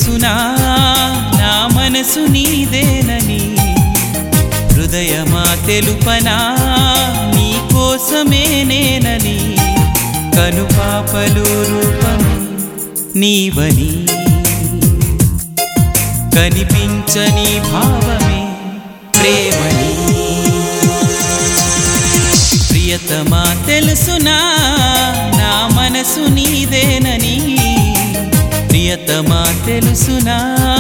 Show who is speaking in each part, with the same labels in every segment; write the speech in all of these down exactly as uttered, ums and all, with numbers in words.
Speaker 1: తెలుసునా నా మనసు నీదేనని హృదయమా తెలుపనా నీ కోసమే నేనని కనుపాపలు రూపమే నీవని కనిపించని భావమే ప్రేమని ప్రియతమా తెలుసునా నా మనసు నీదేనని ప్రియతమా తెలుసునా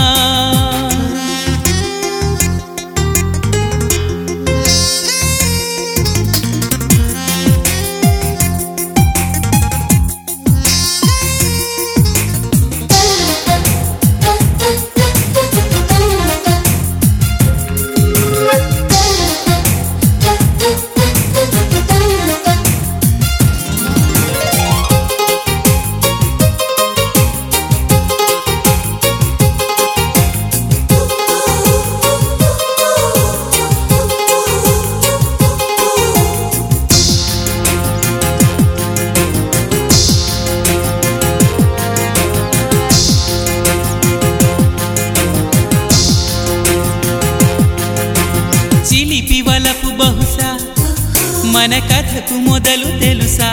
Speaker 1: చిలిపి వలపు బహుశా మన కథకు మొదలు తెలుసా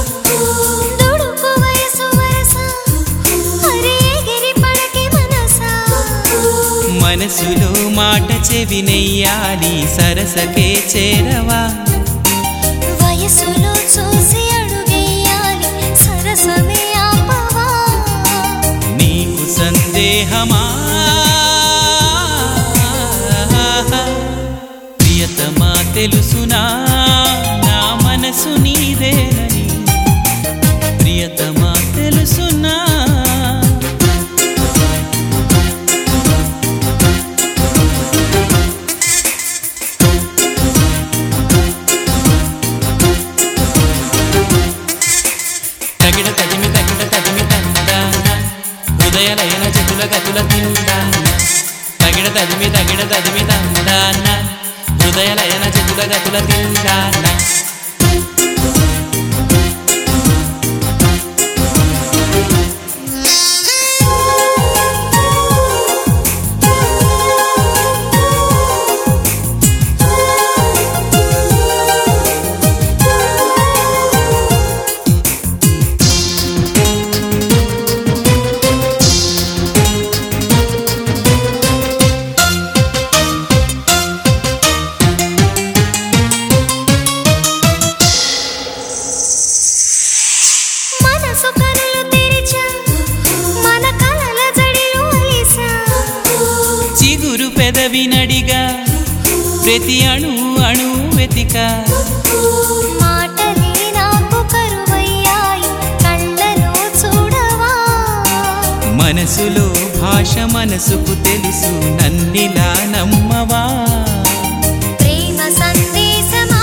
Speaker 1: మనసులో మాట చెవినెయ్యాలి సరసకే చేరవా
Speaker 2: వయసులో చూసి అడుగేయాలి సరసమే ఆపవా
Speaker 1: నీకు సందేహమా ప్రియతమా తెలుసునా నా మనసు నీదేనని ప్రియతమా తెలుసునా తగిడ తదిమి తగిడ తదిమి తందాన హృదయలయన చెతుల గతుల తిందాన తగిడ తదిమి తగిడ తదిమి తందాన హృదయలయన చెతుల గతుల తిందాన చిగురు పెదవినడిగా ప్రతి అణు అణు వెతిక
Speaker 2: మాటలే నాకు కరువయ్యాయి కళ్ళలో చూడవా
Speaker 1: మనసులో భాష మనసుకు తెలుసు నన్నిలా నమ్మవా
Speaker 2: ప్రేమ సందేశమా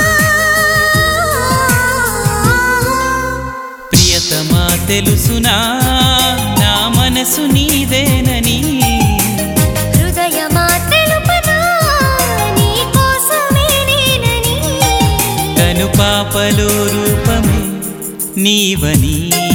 Speaker 1: ప్రియతమా తెలుసునా నా మనసు నీదేనని
Speaker 2: హృదయమా తెలుపనా నీ కోసమే నేనని
Speaker 1: కనుపాపలో రూపమే నీవని